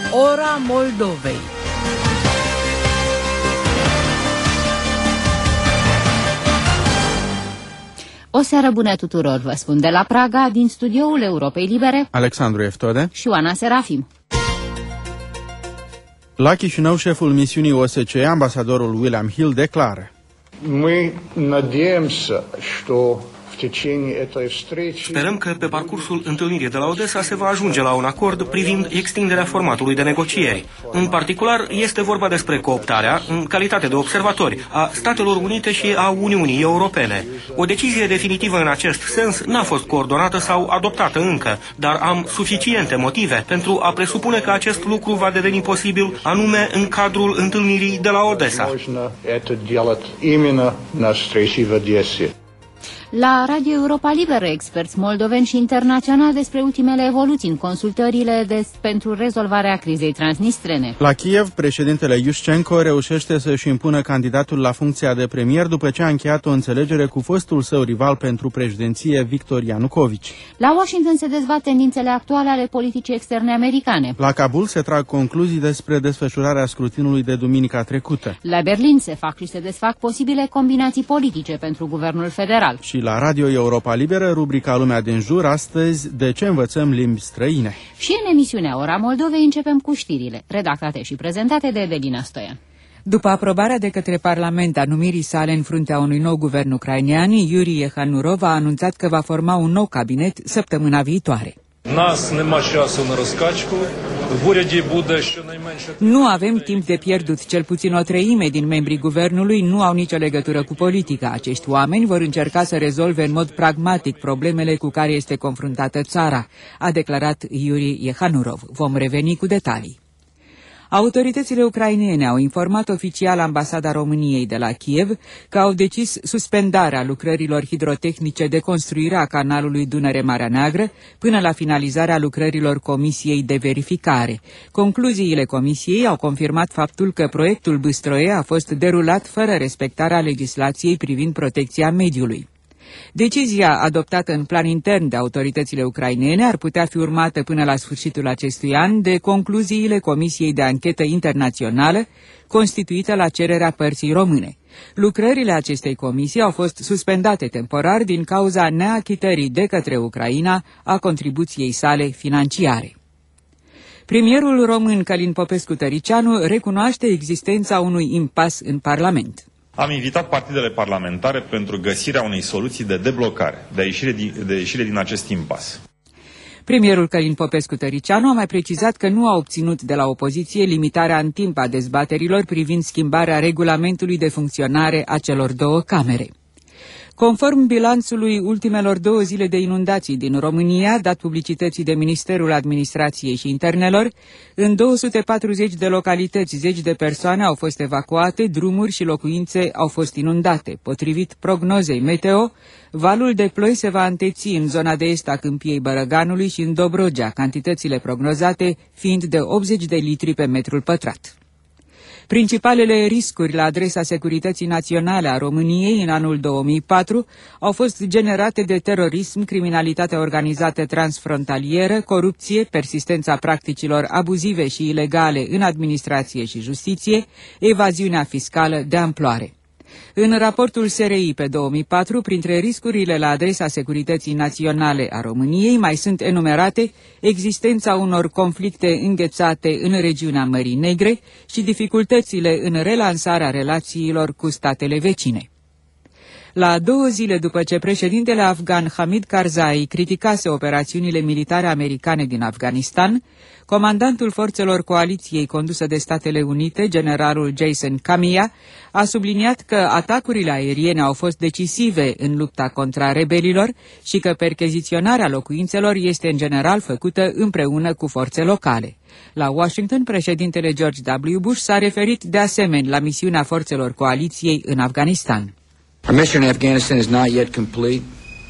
Ora Moldovei. O seară bună tuturor, vă spun de la Praga, din studioul Europei Libere, Alexandru Eftode și Oana Serafim. La Chișinău, șeful misiunii OSCE, ambasadorul William Hill, declară: Мы надеемся, что в течение этой встречи... Sperăm că pe parcursul întâlnirii de la Odessa se va ajunge la un acord privind extinderea formatului de negocieri. În particular, este vorba despre cooptarea, în calitate de observatori, a Statelor Unite și a Uniunii Europene. O decizie definitivă în acest sens n-a fost coordonată sau adoptată încă, dar am suficiente motive pentru a presupune că acest lucru va deveni posibil anume în cadrul întâlnirii de la Odessa. La Radio Europa Liberă, experți moldoveni și internaționali despre ultimele evoluții în consultările pentru rezolvarea crizei transnistrene. La Kiev, președintele Iușcenko reușește să-și impună candidatul la funcția de premier după ce a încheiat o înțelegere cu fostul său rival pentru președinție, Victor Ianucovici. La Washington se dezbat tendințele actuale ale politicii externe americane. La Kabul se trag concluzii despre desfășurarea scrutinului de duminica trecută. La Berlin se fac și se desfac posibile combinații politice pentru guvernul federal. Și la Radio Europa Liberă, rubrica Lumea din jur, astăzi, de ce învățăm limbi străine. Și în emisiunea Ora Moldovei începem cu știrile, redactate și prezentate de Evelina Stoian. După aprobarea de către Parlament a numirii sale în fruntea unui nou guvern ucrainean, Yuri Yehanurov a anunțat că va forma un nou cabinet săptămâna viitoare. Nu avem timp de pierdut, cel puțin o treime din membrii guvernului nu au nicio legătură cu politica. Acești oameni vor încerca să rezolve în mod pragmatic problemele cu care este confruntată țara, a declarat Yuri Yehanurov. Vom reveni cu detalii. Autoritățile ucrainene au informat oficial ambasada României de la Kiev că au decis suspendarea lucrărilor hidrotehnice de construire a canalului Dunăre-Marea Neagră până la finalizarea lucrărilor Comisiei de Verificare. Concluziile Comisiei au confirmat faptul că proiectul Bâstroe a fost derulat fără respectarea legislației privind protecția mediului. Decizia adoptată în plan intern de autoritățile ucrainene ar putea fi urmată până la sfârșitul acestui an de concluziile Comisiei de Anchetă Internațională constituită la cererea părții române. Lucrările acestei comisii au fost suspendate temporar din cauza neachitării de către Ucraina a contribuției sale financiare. Premierul român Călin Popescu-Tăricianu recunoaște existența unui impas în Parlament. Am invitat partidele parlamentare pentru găsirea unei soluții de deblocare, de ieșire din acest impas. Premierul Călin Popescu-Tăricianu a mai precizat că nu a obținut de la opoziție limitarea în timp a dezbaterilor privind schimbarea regulamentului de funcționare a celor două camere. Conform bilanțului ultimelor 2 zile de inundații din România, dat publicității de Ministerul Administrației și Internelor, în 240 de localități 10 de persoane au fost evacuate, drumuri și locuințe au fost inundate. Potrivit prognozei meteo, valul de ploi se va înteți în zona de est a Câmpiei Bărăganului și în Dobrogea, cantitățile prognozate fiind de 80 de litri pe metrul pătrat. Principalele riscuri la adresa securității naționale a României în anul 2004 au fost generate de terorism, criminalitatea organizată transfrontalieră, corupție, persistența practicilor abuzive și ilegale în administrație și justiție, evaziunea fiscală de amploare. În raportul SRI pe 2004, printre riscurile la adresa securității naționale a României mai sunt enumerate existența unor conflicte înghețate în regiunea Mării Negre și dificultățile în relansarea relațiilor cu statele vecine. La 2 zile după ce președintele afgan Hamid Karzai criticase operațiunile militare americane din Afganistan, comandantul forțelor coaliției condusă de Statele Unite, generalul Jason Camia, a subliniat că atacurile aeriene au fost decisive în lupta contra rebelilor și că percheziționarea locuințelor este în general făcută împreună cu forțe locale. La Washington, președintele George W. Bush s-a referit de asemenea la misiunea forțelor coaliției în Afganistan. Our mission in Afghanistan is not yet complete.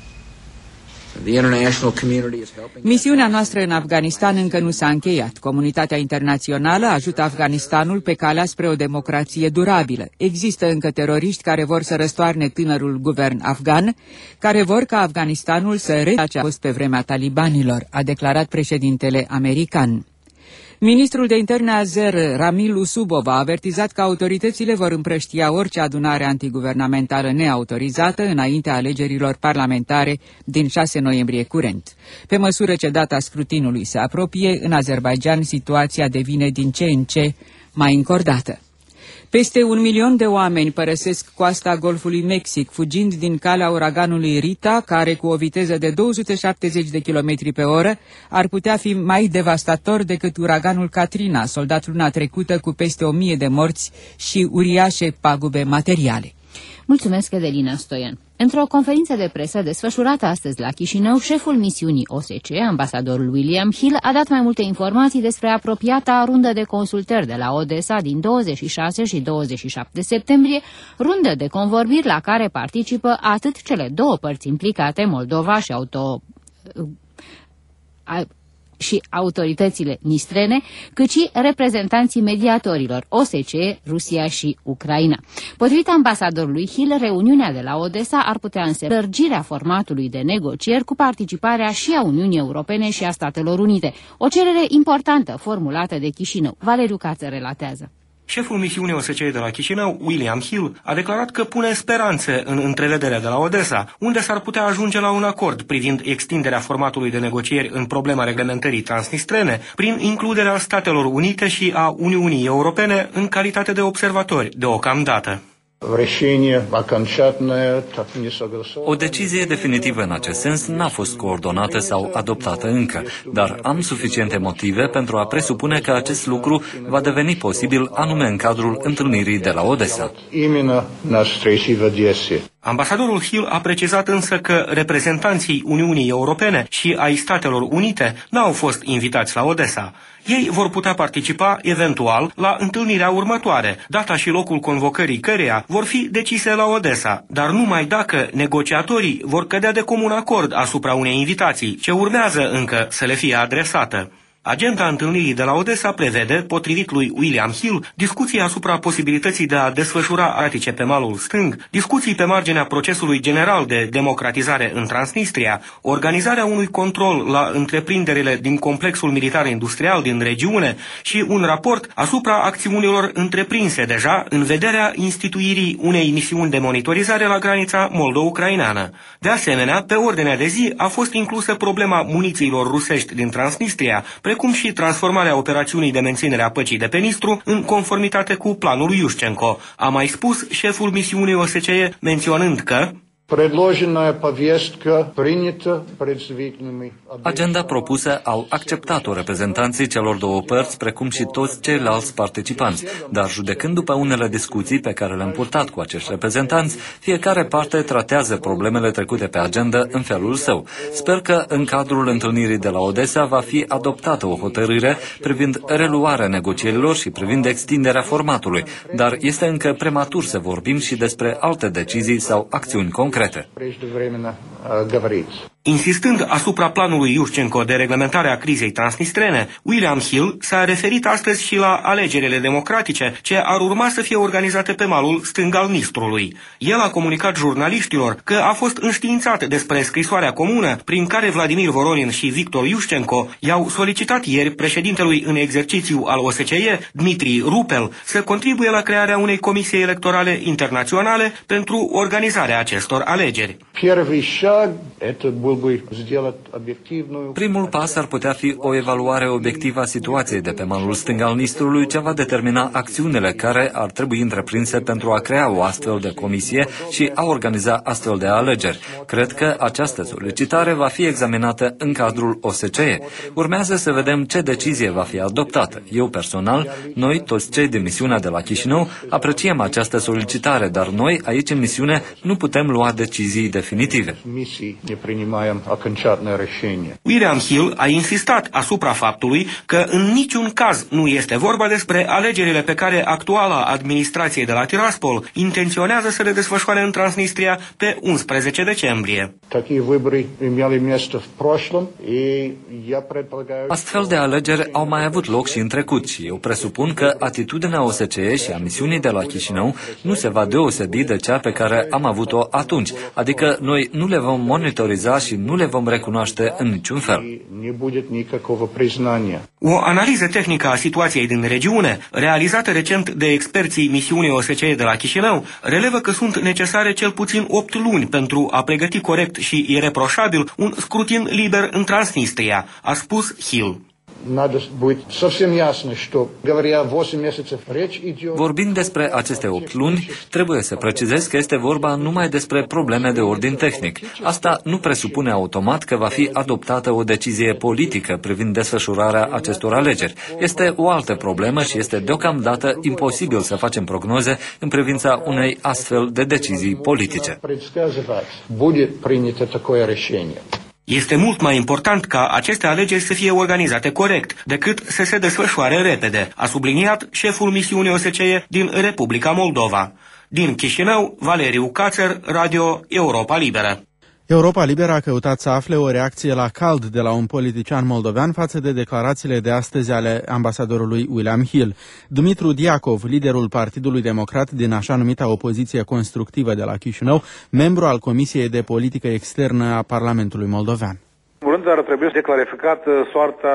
Misiunea noastră în Afganistan încă nu s-a încheiat. Comunitatea internațională ajută Afganistanul pe calea spre o democrație durabilă. Există încă teroriști care vor să răstoarne tânărul guvern afgan, care vor ca Afganistanul să reia ce a fost pe vremea talibanilor, a declarat președintele american. Ministrul de interne azer, Ramil Usubov, a avertizat că autoritățile vor împrăștia orice adunare antiguvernamentală neautorizată înaintea alegerilor parlamentare din 6 noiembrie curent. Pe măsură ce data scrutinului se apropie, în Azerbaidjan situația devine din ce în ce mai încordată. Peste 1 milion de oameni părăsesc coasta Golfului Mexic, fugind din calea uraganului Rita, care cu o viteză de 270 de km pe oră ar putea fi mai devastator decât uraganul Katrina, soldat luna trecută cu peste 1000 de morți și uriașe pagube materiale. Mulțumesc, Edelina Stoian. Într-o conferință de presă desfășurată astăzi la Chișinău, șeful misiunii OSCE, ambasadorul William Hill, a dat mai multe informații despre apropiata rundă de consultări de la Odessa din 26 și 27 septembrie, rundă de convorbiri la care participă atât cele două părți implicate, Moldova și autoritățile nistrene, cât și reprezentanții mediatorilor OSCE, Rusia și Ucraina. Potrivit ambasadorului Hill, reuniunea de la Odessa ar putea însemna lărgirea formatului de negocieri cu participarea și a Uniunii Europene și a Statelor Unite, o cerere importantă formulată de Chișinău. Valeriu Cață relatează. Șeful misiunii OSCE de la Chișinău, William Hill, a declarat că pune speranțe în întrevederea de la Odessa, unde s-ar putea ajunge la un acord privind extinderea formatului de negocieri în problema reglementării transnistrene, prin includerea Statelor Unite și a Uniunii Europene în calitate de observatori deocamdată. O decizie definitivă în acest sens n-a fost coordonată sau adoptată încă, dar am suficiente motive pentru a presupune că acest lucru va deveni posibil anume în cadrul întâlnirii de la Odessa. Ambasadorul Hill a precizat însă că reprezentanții Uniunii Europene și ai Statelor Unite n-au fost invitați la Odessa. Ei vor putea participa, eventual, la întâlnirea următoare, data și locul convocării căreia vor fi decise la Odessa, dar numai dacă negociatorii vor cădea de comun acord asupra unei invitații, ce urmează încă să le fie adresată. Agenda întâlnirii de la Odessa prevede, potrivit lui William Hill, discuții asupra posibilității de a desfășura aratice pe malul stâng, discuții pe marginea procesului general de democratizare în Transnistria, organizarea unui control la întreprinderile din complexul militar-industrial din regiune și un raport asupra acțiunilor întreprinse deja în vederea instituirii unei misiuni de monitorizare la granița moldo-ucraineană. De asemenea, pe ordinea de zi a fost inclusă problema munițiilor rusești din Transnistria, precum și transformarea operațiunii de menținere a păcii de pe Nistru în conformitate cu planul lui Iușcenco, a mai spus șeful misiunii OSCE, menționând că agenda propusă au acceptat-o reprezentanții celor două părți, precum și toți ceilalți participanți, dar judecând după unele discuții pe care le-am purtat cu acești reprezentanți, fiecare parte tratează problemele trecute pe agenda în felul său. Sper că în cadrul întâlnirii de la Odessa va fi adoptată o hotărâre privind reluarea negocierilor și privind extinderea formatului, dar este încă prematur să vorbim și despre alte decizii sau acțiuni concrete. Insistând asupra planului Iușcenco de reglementare a crizei transnistrene, William Hill s-a referit astăzi și la alegerile democratice ce ar urma să fie organizate pe malul stâng al Nistrului. El a comunicat jurnaliștilor că a fost înștiințat despre scrisoarea comună prin care Vladimir Voronin și Victor Iușcenco i-au solicitat ieri președintelui în exercițiu al OSCE, Dmitri Rupel, să contribuie la crearea unei comisii electorale internaționale pentru organizarea acestor alegeri. Primul pas ar putea fi o evaluare obiectivă a situației de pe malul stâng al Nistrului, ce va determina acțiunile care ar trebui întreprinse pentru a crea o astfel de comisie și a organiza astfel de alegeri. Cred că această solicitare va fi examinată în cadrul OSCE. Urmează să vedem ce decizie va fi adoptată. Eu personal, noi, toți cei din misiunea de la Chișinău, apreciem această solicitare, dar noi, aici în misiune, nu putem lua decizii definitive. William Hill a insistat asupra faptului că în niciun caz nu este vorba despre alegerile pe care actuala administrație de la Tiraspol intenționează să le desfășoare în Transnistria pe 11 decembrie. Astfel de alegeri au mai avut loc și în trecut și eu presupun că atitudinea OSCE și a misiunii de la Chișinău nu se va deosebi de cea pe care am avut-o atunci, adică noi nu le vom monitoriza și și nu le vom recunoaște în niciun fel. O analiză tehnică a situației din regiune, realizată recent de experții misiunii OSCE de la Chișinău, relevă că sunt necesare cel puțin 8 luni pentru a pregăti corect și ireproșabil un scrutin liber în Transnistria, a spus Hill. Vorbind despre aceste 8 luni, trebuie să precizez că este vorba numai despre probleme de ordin tehnic. Asta nu presupune automat că va fi adoptată o decizie politică privind desfășurarea acestor alegeri. Este o altă problemă și este deocamdată imposibil să facem prognoze în privința unei astfel de decizii politice. Este mult mai important ca aceste alegeri să fie organizate corect, decât să se desfășoare repede, a subliniat șeful misiunii OSCE din Republica Moldova. Din Chișinău, Valeriu Cațăr, Radio Europa Liberă. Europa Liberă a căutat să afle o reacție la cald de la un politician moldovean față de declarațiile de astăzi ale ambasadorului William Hill. Dumitru Diacov, liderul Partidului Democrat din așa numita opoziție constructivă de la Chișinău, membru al Comisiei de Politică Externă a Parlamentului Moldovean. În rând, ar trebui să clarificat soarta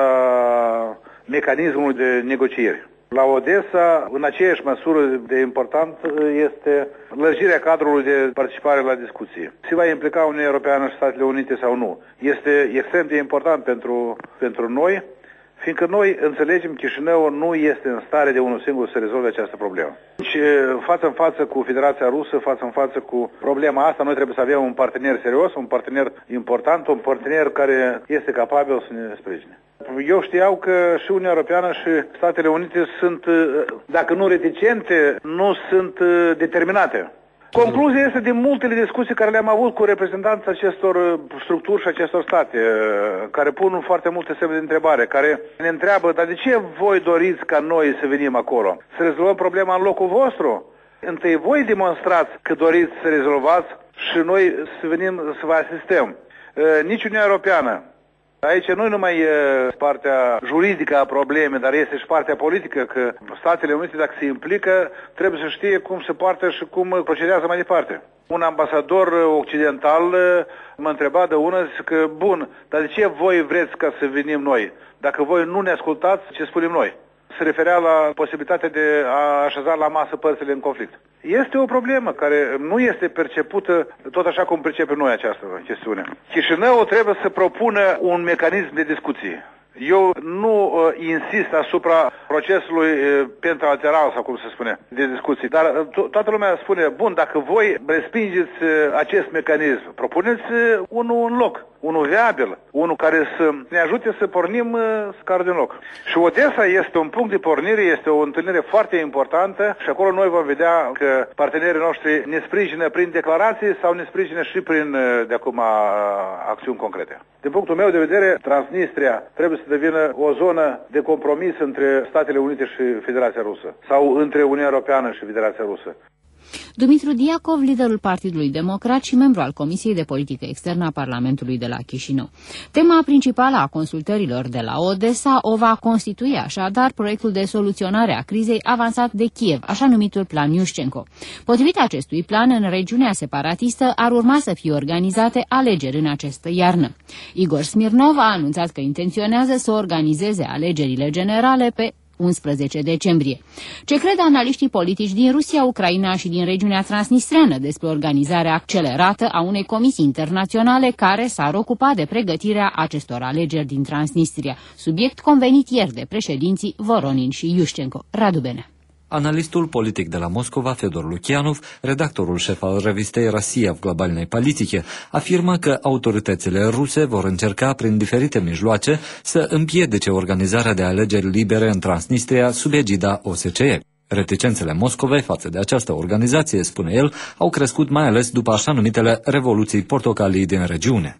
mecanismului de negocieri. La Odessa, în aceeași măsură de important este lărgirea cadrului de participare la discuții. Se va implica Uniunea Europeană și Statele Unite sau nu. Este extrem de important pentru noi, fiindcă noi înțelegem că Chișinău nu este în stare de unul singur să rezolve această problemă. Deci, față în față cu Federația Rusă, față în față cu problema asta, noi trebuie să avem un partener serios, un partener important, un partener care este capabil să ne sprijine. Eu știau că și Uniunea Europeană și Statele Unite sunt, dacă nu reticente, nu sunt determinate. Concluzia este din multele discuții care le-am avut cu reprezentanții acestor structuri și acestor state, care pun foarte multe semne de întrebare, care ne întreabă, dar de ce voi doriți ca noi să venim acolo? Să rezolvăm problema în locul vostru? Întâi voi demonstrați că doriți să rezolvați și noi să venim să vă asistăm. Nici Uniunea Europeană. Aici nu numai partea juridică a problemei, dar este și partea politică, că Statele Unite, dacă se implică, trebuie să știe cum se poartă și cum procedează mai departe. Un ambasador occidental mă întreba de una, zice că, bun, dar de ce voi vreți ca să venim noi? Dacă voi nu ne ascultați, ce spunem noi? Se referea la posibilitatea de a așeza la masă părțile în conflict. Este o problemă care nu este percepută tot așa cum pricepem noi această chestiune. Chișinău trebuie să propună un mecanism de discuție. Eu nu insist asupra procesului pentalateral, sau cum se spune, de discuții, dar toată lumea spune, bun, dacă voi respingeți acest mecanism, propuneți unul în loc, unul viabil, unul care să ne ajute să pornim scară din loc. Și Odessa este un punct de pornire, este o întâlnire foarte importantă și acolo noi vom vedea că partenerii noștri ne sprijină prin declarații sau ne sprijină și prin, de acum, acțiuni concrete. Din punctul meu de vedere, Transnistria trebuie să devină o zonă de compromis între Statele Unite și Federația Rusă sau între Uniunea Europeană și Federația Rusă. Dumitru Diacov, liderul Partidului Democrat și membru al Comisiei de Politică Externă a Parlamentului de la Chișinău. Tema principală a consultărilor de la Odessa o va constitui așadar proiectul de soluționare a crizei avansat de Kiev, așa numitul Plan Iușcenco. Potrivit acestui plan, în regiunea separatistă ar urma să fie organizate alegeri în această iarnă. Igor Smirnov a anunțat că intenționează să organizeze alegerile generale pe 11 decembrie. Ce cred analiștii politici din Rusia, Ucraina și din regiunea transnistreană despre organizarea accelerată a unei comisii internaționale care s-ar ocupa de pregătirea acestor alegeri din Transnistria, subiect convenit ieri de președinții Voronin și Iușcenco. Radu Bene. Analistul politic de la Moscova, Fedor Lukianov, redactorul șef al revistei Rossiya v Globalnei Politike, afirmă că autoritățile ruse vor încerca prin diferite mijloace să împiedice organizarea de alegeri libere în Transnistria sub egida OSCE. Reticențele Moscovei față de această organizație, spune el, au crescut mai ales după așa numitele revoluții portocalii din regiune.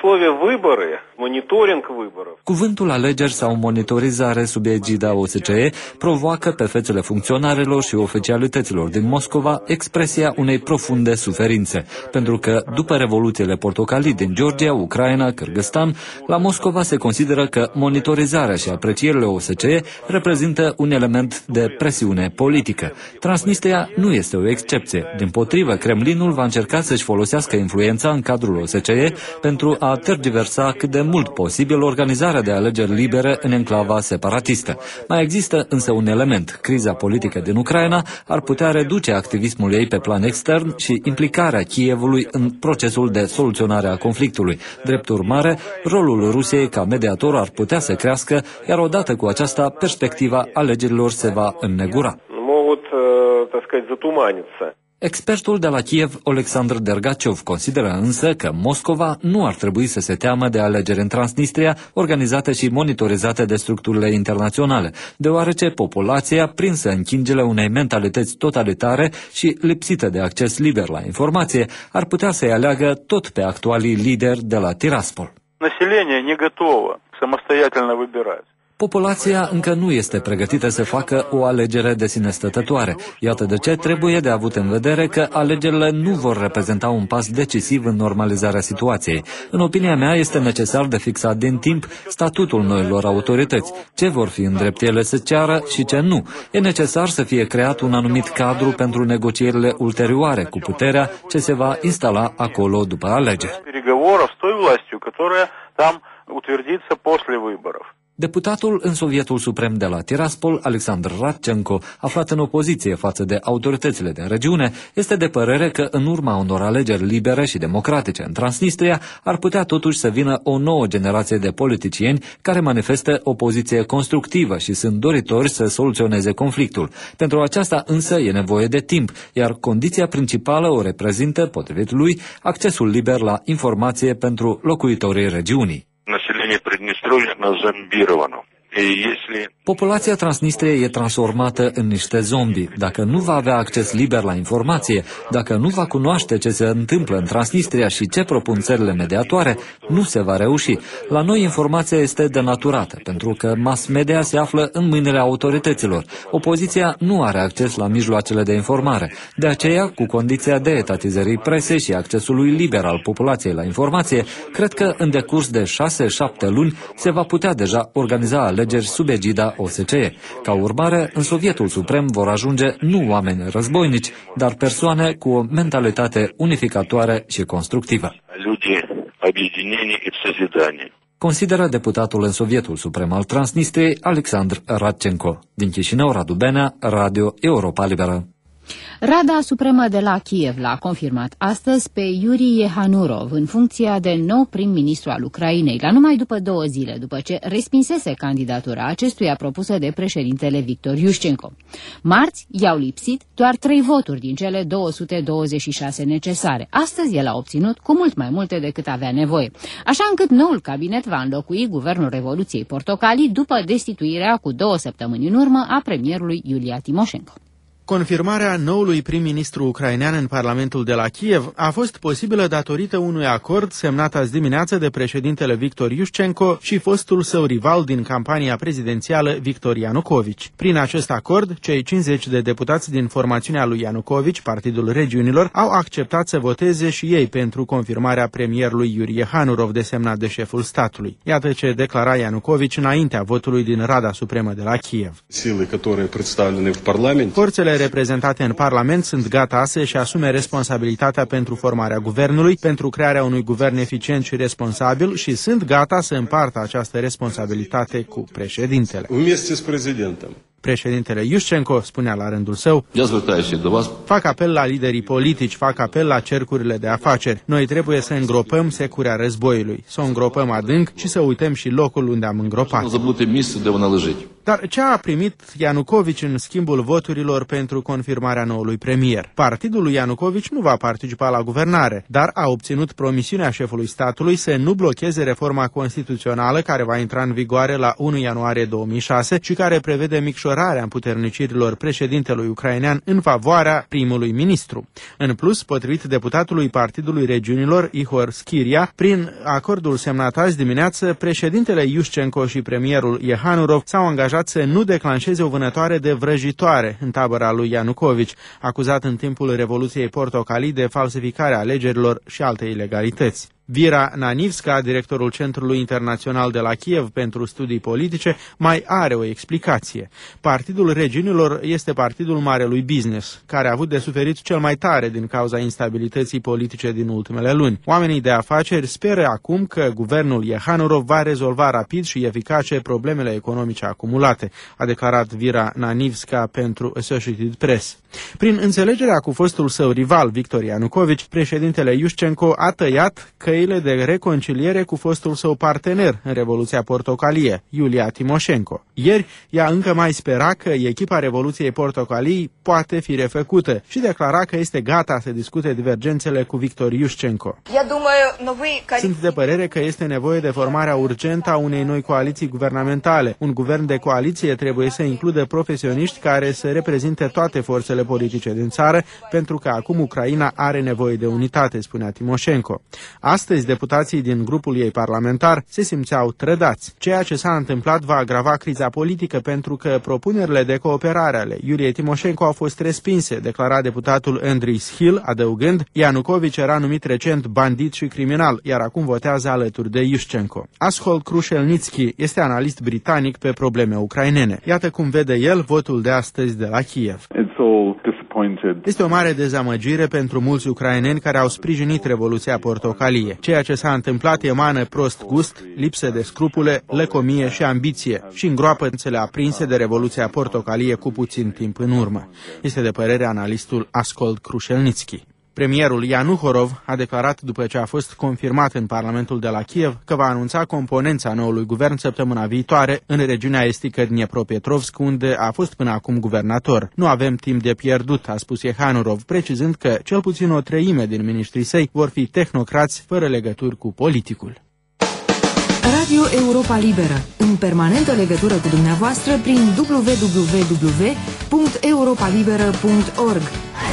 Cuvântul alegeri sau monitorizare sub egida OSCE provoacă pe fețele funcționarilor și oficialităților din Moscova expresia unei profunde suferințe, pentru că după revoluțiile portocalii din Georgia, Ucraina, Kârgâstan, la Moscova se consideră că monitorizarea și aprecierile OSCE reprezintă un element de presiune politică. Transnistria nu este o excepție. Dimpotrivă, Kremlinul va încerca să-și folosească influența în cadrul OSCE pentru a a tergiversa cât de mult posibil organizarea de alegeri libere în enclava separatistă. Mai există însă un element. Criza politică din Ucraina ar putea reduce activismul ei pe plan extern și implicarea Kievului în procesul de soluționare a conflictului. Drept urmare, rolul Rusiei ca mediator ar putea să crească, iar odată cu aceasta, perspectiva alegerilor se va înnegura. Expertul de la Kiev, Oleksandr Dergaciov, consideră însă că Moscova nu ar trebui să se teamă de alegeri în Transnistria, organizate și monitorizate de structurile internaționale, deoarece populația, prinsă în chingele unei mentalități totalitare și lipsită de acces liber la informație, ar putea să-i aleagă tot pe actualii lideri de la Tiraspol. Население не готово самостоятельно выбирать. Populația încă nu este pregătită să facă o alegere de sine stătătoare. Iată de ce trebuie de avut în vedere că alegerile nu vor reprezenta un pas decisiv în normalizarea situației. În opinia mea, este necesar de fixat din timp statutul noilor autorități, ce vor fi în drept ele să ceară și ce nu. E necesar să fie creat un anumit cadru pentru negocierile ulterioare cu puterea ce se va instala acolo după alegeri. Deputatul în Sovietul Suprem de la Tiraspol, Alexandr Radchenko, aflat în opoziție față de autoritățile din regiune, este de părere că în urma unor alegeri libere și democratice în Transnistria ar putea totuși să vină o nouă generație de politicieni care manifestă o poziție constructivă și sunt doritori să soluționeze conflictul. Pentru aceasta însă e nevoie de timp, iar condiția principală o reprezintă, potrivit lui, accesul liber la informație pentru locuitorii regiunii. Populația Transnistriei e transformată în niște zombi. Dacă nu va avea acces liber la informație, dacă nu va cunoaște ce se întâmplă în Transnistria și ce propun țările mediatoare, nu se va reuși. La noi informația este denaturată, pentru că mass media se află în mâinile autorităților. Opoziția nu are acces la mijloacele de informare. De aceea, cu condiția de etatizării presei și accesului liber al populației la informație, cred că în decurs de 6-7 luni se va putea deja organiza alegeri sub egida OSCE. Ca urmare, în Sovietul Suprem vor ajunge nu oameni războinici, dar persoane cu o mentalitate unificatoare și constructivă. Consideră deputatul în Sovietul Suprem al Transnistriei, Alexandr Radchenko. Din Chișinău, Radu Benea, Radio Europa Liberă. Rada Supremă de la Kiev l-a confirmat astăzi pe Yuri Yehanurov în funcția de nou prim-ministru al Ucrainei, la numai după 2 zile, după ce respinsese candidatura acestuia propusă de președintele Victor Yushchenko. Marți i-au lipsit doar 3 voturi din cele 226 necesare. Astăzi el a obținut cu mult mai multe decât avea nevoie, așa încât noul cabinet va înlocui guvernul Revoluției Portocalii după destituirea cu 2 săptămâni în urmă a premierului Iulia Timoșenko. Confirmarea noului prim-ministru ucrainean în Parlamentul de la Kiev a fost posibilă datorită unui acord semnat azi dimineață de președintele Victor Yushchenko și fostul său rival din campania prezidențială, Victor Ianucovici. Prin acest acord, cei 50 de deputați din formațiunea lui Ianucovici, Partidul Regiunilor, au acceptat să voteze și ei pentru confirmarea premierului Yuri Yehanurov, desemnat de șeful statului. Iată ce declara Ianucovici înaintea votului din Rada Supremă de la Kiev. Forțele reprezentate în Parlament sunt gata să-și asume responsabilitatea pentru formarea guvernului, pentru crearea unui guvern eficient și responsabil și sunt gata să împartă această responsabilitate cu președintele. Președintele Yushchenko spunea la rândul său: fac apel la liderii politici, fac apel la cercurile de afaceri. Noi trebuie să îngropăm securea războiului, să o îngropăm adânc și să uităm și locul unde am îngropat. Dar ce a primit Ianucovici în schimbul voturilor pentru confirmarea noului premier? Partidul lui Ianucovici nu va participa la guvernare, dar a obținut promisiunea șefului statului să nu blocheze reforma constituțională care va intra în vigoare la 1 ianuarie 2006 și care prevede micșorarea împuternicirilor președintelui ucrainean în favoarea primului ministru. În plus, potrivit deputatului Partidului Regiunilor, Ihor Schiria, prin acordul semnat azi dimineață, președintele Yushchenko și premierul Yehanurov s-au angajat să nu declanșeze o vânătoare de vrăjitoare în tabăra lui Ianucovici, acuzat în timpul Revoluției Portocalii de falsificarea alegerilor și alte ilegalități. Vira Nanivska, directorul Centrului Internațional de la Kiev pentru Studii Politice, mai are o explicație. Partidul Regiunilor este partidul marelui business, care a avut de suferit cel mai tare din cauza instabilității politice din ultimele luni. Oamenii de afaceri speră acum că guvernul Iehanurov va rezolva rapid și eficace problemele economice acumulate, a declarat Vira Nanivska pentru Associated Press. Prin înțelegerea cu fostul său rival, Victor Ianucovici, președintele Iușcenco a tăiat căile de reconciliere cu fostul său partener în Revoluția Portocalie, Iulia Timoșenko. Ieri, ea încă mai spera că echipa Revoluției Portocalii poate fi refăcută și declara că este gata să discute divergențele cu Victor Iușcenco. Sunt de părere că este nevoie de formarea urgentă a unei noi coaliții guvernamentale. Un guvern de coaliție trebuie să includă profesioniști care să reprezinte toate forțele politice din țară, pentru că acum Ucraina are nevoie de unitate, spunea Timoșenko. Astăzi, deputații din grupul ei parlamentar se simțeau trădați. Ceea ce s-a întâmplat va agrava criza politică pentru că propunerile de cooperare ale Iuliei Timoșenko au fost respinse, declara deputatul Andris Hill, adăugând: Ianucovici era numit recent bandit și criminal, iar acum votează alături de Iușcenco. Ashol Krushelnitski este analist britanic pe probleme ucrainene. Iată cum vede el votul de astăzi de la Kiev. Este o mare dezamăgire pentru mulți ucraineni care au sprijinit Revoluția Portocalie. Ceea ce s-a întâmplat emană prost gust, lipsă de scrupule, lăcomie și ambiție și îngroapă înțele aprinse de Revoluția Portocalie cu puțin timp în urmă. Este de părere analistul Askold Krushelnitski. Premierul Yanuhorov a declarat după ce a fost confirmat în Parlamentul de la Kiev că va anunța componența noului guvern săptămâna viitoare în regiunea estică Dniepropetrovsk, unde a fost până acum guvernator. Nu avem timp de pierdut, a spus Iehanurov, precizând că cel puțin o treime din miniștrii săi vor fi tehnocrați fără legături cu politicul. Radio Europa Liberă, în permanentă legătură cu dumneavoastră prin www.europalibera.org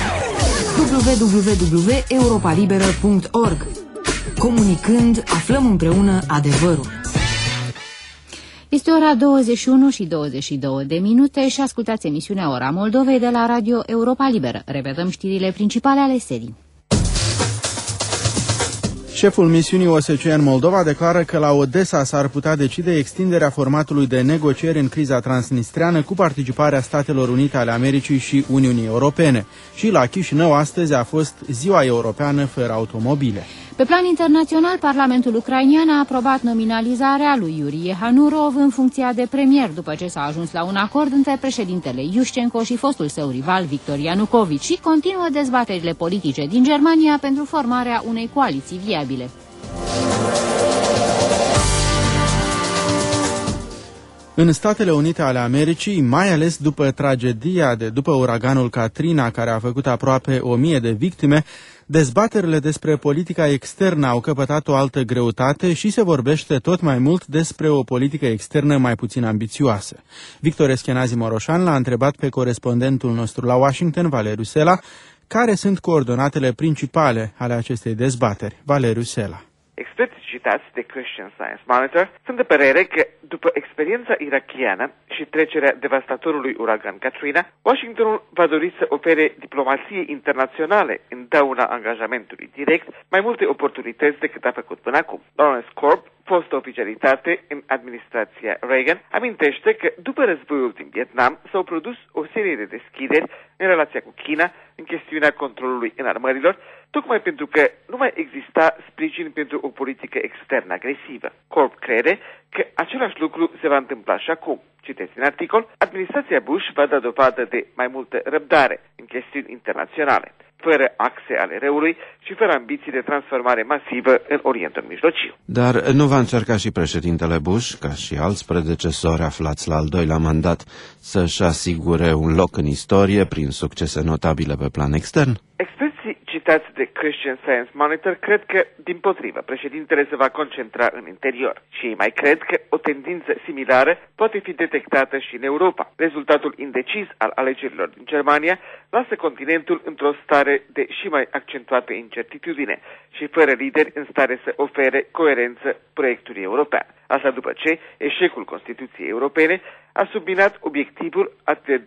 www.europalibera.org. Comunicând, aflăm împreună adevărul. Este ora 21 și 22 de minute și ascultați emisiunea Ora Moldovei de la Radio Europa Liberă. Repetăm știrile principale ale serii. Șeful misiunii OSCE în Moldova declară că la Odessa s-ar putea decide extinderea formatului de negocieri în criza transnistreană cu participarea Statelor Unite ale Americii și Uniunii Europene. Și la Chișinău astăzi a fost Ziua Europeană fără automobile. Pe plan internațional, Parlamentul ucrainian a aprobat nominalizarea lui Iuri Iehanurov în funcția de premier, după ce s-a ajuns la un acord între președintele Iușcenco și fostul său rival Victor Ianucovici și continuă dezbaterile politice din Germania pentru formarea unei coaliții viabile. În Statele Unite ale Americii, mai ales după tragedia după uraganul Katrina, care a făcut aproape 1000 de victime, dezbaterile despre politica externă au căpătat o altă greutate și se vorbește tot mai mult despre o politică externă mai puțin ambițioasă. Victor Eschenazi Moroșan l-a întrebat pe corespondentul nostru la Washington, Valeriu Sela, care sunt coordonatele principale ale acestei dezbateri. Valeriu Sela. Experții citați de Christian Science Monitor sunt de părere că, după experiența irakiană și trecerea devastatorului uragan Katrina, Washingtonul va dori să ofere diplomației internaționale în dauna angajamentului direct mai multe oportunități decât a făcut până acum. Lawrence Korb, fostă oficialitate în administrația Reagan, amintește că după războiul din Vietnam s-au produs o serie de deschideri în relația cu China în chestiunea controlului înarmărilor, tocmai pentru că nu mai exista sprijin pentru o politică externă agresivă. Korb crede că același lucru se va întâmpla și acum. Citesc în articol, administrația Bush va da dovadă de mai multă răbdare în chestiuni internaționale, fără axe ale răului și fără ambiții de transformare masivă în Orientul Mijlociu. Dar nu va încerca și președintele Bush, ca și alți predecesori aflați la al doilea mandat, să-și asigure un loc în istorie prin succese notabile pe plan extern? Experții citați de Christian Science Monitor cred că, dimpotrivă, președintele se va concentra în interior și ei mai cred că o tendință similară poate fi detectată și în Europa. Rezultatul indecis al alegerilor din Germania lasă continentul într-o stare de și mai accentuată incertitudine și fără lideri în stare să ofere coerență proiectului european. Asta după ce eșecul Constituției Europene a subminat obiectivul atât de drag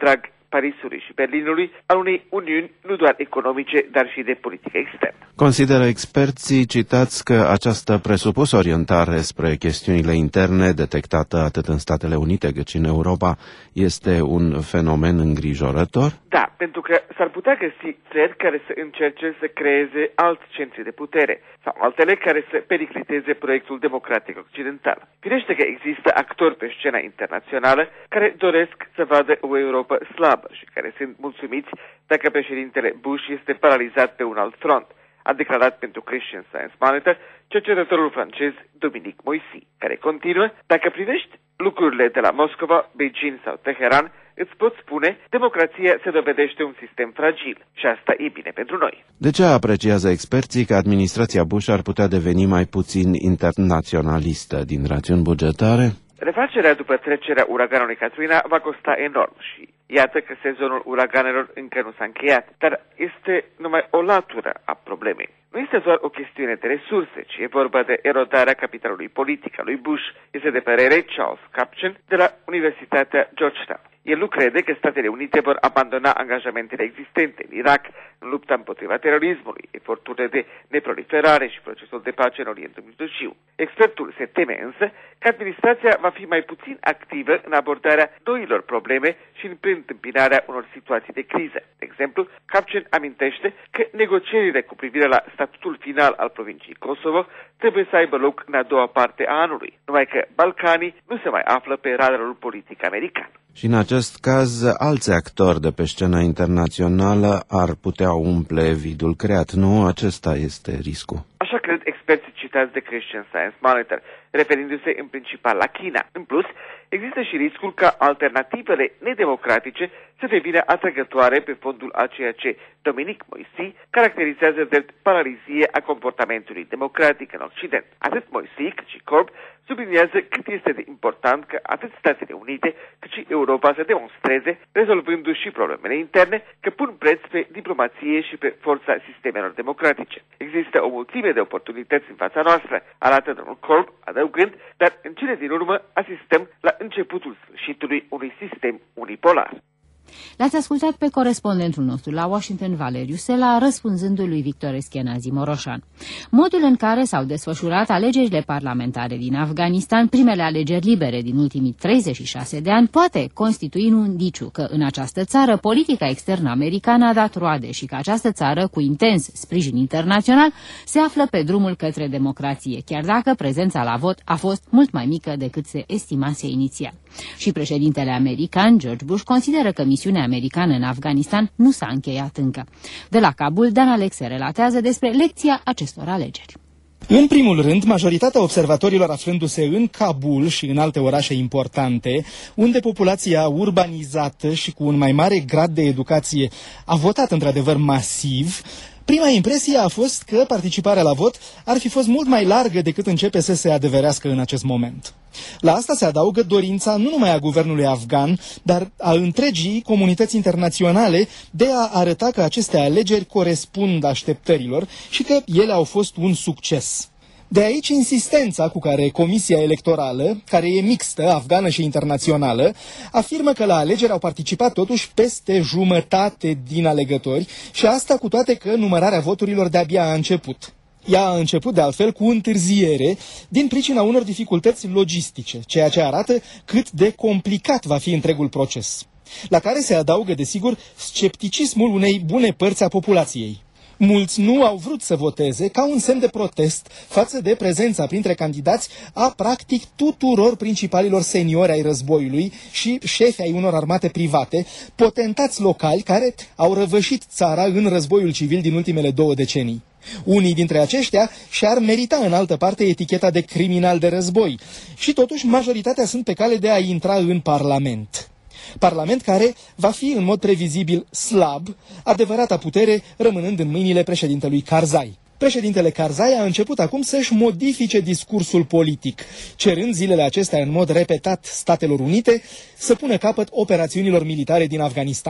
Parisului și Berlinului al unei uniuni nu doar economice, dar și de politică externă. Consideră experții citați că această presupusă orientare spre chestiunile interne, detectată atât în Statele Unite cât și în Europa, este un fenomen îngrijorător? Da, pentru că s-ar putea găsi țări care să încerce să creeze alți centri de putere sau altele care să pericliteze proiectul democratic occidental. Firește că există actori pe scena internațională care doresc să vadă o Europa slabă și care sunt mulțumiți dacă președintele Bush este paralizat pe un alt front, a declarat pentru Christian Science Monitor cercetătorul francez Dominique Moissy, care continuă: dacă privești lucrurile de la Moscova, Beijing sau Teheran, îți pot spune, democrația se dovedește un sistem fragil și asta e bine pentru noi. De ce apreciază experții că administrația Bush ar putea deveni mai puțin internaționalistă din rațiuni bugetare? Refacerea după trecerea uraganului Katrina va costa enorm și iată că sezonul uraganelor încă nu s-a încheiat, dar este numai o latură a problemei. Nu este doar o chestiune de resurse, ci e vorba de erodarea capitalului politic al lui Bush, este de părere Charles Kupchan de la Universitatea Georgetown. El nu crede că Statele Unite vor abandona angajamentele existente în Irak, în lupta împotriva terorismului, eforturile de neproliferare și procesul de pace în Orientul Mijlociu. Expertul se teme însă că administrația va fi mai puțin activă în abordarea noilor probleme și în preîntâmpinarea unor situații de criză. De exemplu, Kupchan amintește că negocierile cu privire la statutul final al provinciei Kosovo trebuie să aibă loc în a doua parte a anului, numai că Balcanii nu se mai află pe radarul politic american. Și în acest caz, alți actori de pe scena internațională ar putea umple vidul creat, nu? Acesta este riscul. Așa cred experții citați de Christian Science Monitor, referindu-se în principal la China. În plus, există și riscul ca alternativele nedemocratice să devină atrăgătoare pe fondul a ceea ce Dominique Moissy caracterizează drept paralizie a comportamentului democratic în Occident. Atât Moissy cât și Korb subliniază cât este de important că atât Statele Unite cât și Europa să demonstreze, rezolvându-și și problemele interne, că pun preț pe diplomație și pe forța sistemelor democratice. Există o mulțime de oportunități în fața noastră, arată domnul Korb, adăugând, dar în cele din urmă asistăm la începutul sfârșitului unui sistem unipolar. L-ați ascultat pe corespondentul nostru la Washington, Valeriu Sela, răspunzându-i lui Victor Eschenazi Moroșan. Modul în care s-au desfășurat alegerile parlamentare din Afganistan, primele alegeri libere din ultimii 36 de ani, poate constitui un indiciu că în această țară politica externă americană a dat roade și că această țară, cu intens sprijin internațional, se află pe drumul către democrație, chiar dacă prezența la vot a fost mult mai mică decât se estimase inițial. Și președintele american, George Bush, consideră că misiunea americană în Afganistan nu s-a încheiat încă. De la Kabul, Dan Alexe relatează despre lecția acestor alegeri. În primul rând, majoritatea observatorilor aflându-se în Kabul și în alte orașe importante, unde populația urbanizată și cu un mai mare grad de educație a votat într-adevăr masiv, prima impresie a fost că participarea la vot ar fi fost mult mai largă decât începe să se adeverească în acest moment. La asta se adaugă dorința nu numai a guvernului afgan, dar a întregii comunități internaționale de a arăta că aceste alegeri corespund așteptărilor și că ele au fost un succes. De aici insistența cu care Comisia Electorală, care e mixtă, afgană și internațională, afirmă că la alegeri au participat totuși peste jumătate din alegători și asta cu toate că numărarea voturilor de-abia a început. Ea a început de altfel cu întârziere din pricina unor dificultăți logistice, ceea ce arată cât de complicat va fi întregul proces, la care se adaugă desigur scepticismul unei bune părți a populației. Mulți nu au vrut să voteze ca un semn de protest față de prezența printre candidați a practic tuturor principalilor seniori ai războiului și șefi ai unor armate private, potentați locali care au răvășit țara în războiul civil din ultimele 2 decenii. Unii dintre aceștia și-ar merita în altă parte eticheta de criminal de război și totuși majoritatea sunt pe cale de a intra în Parlament. Parlament care va fi în mod previzibil slab, adevărata putere rămânând în mâinile președintelui Karzai. Președintele Karzai a început acum să-și modifice discursul politic, cerând zilele acestea în mod repetat Statelor Unite să pună capăt operațiunilor militare din Afganistan.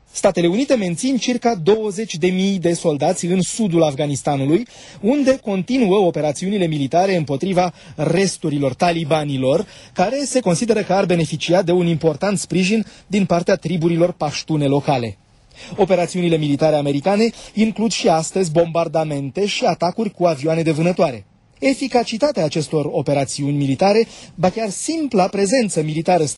Statele Unite mențin circa 20.000 de soldați în sudul Afganistanului, unde continuă operațiunile militare împotriva resturilor talibanilor, care se consideră că ar beneficia de un important sprijin din partea triburilor paștune locale. Operațiunile militare americane includ și astăzi bombardamente și atacuri cu avioane de vânătoare. Eficacitatea acestor operațiuni militare, ba chiar simpla prezență militară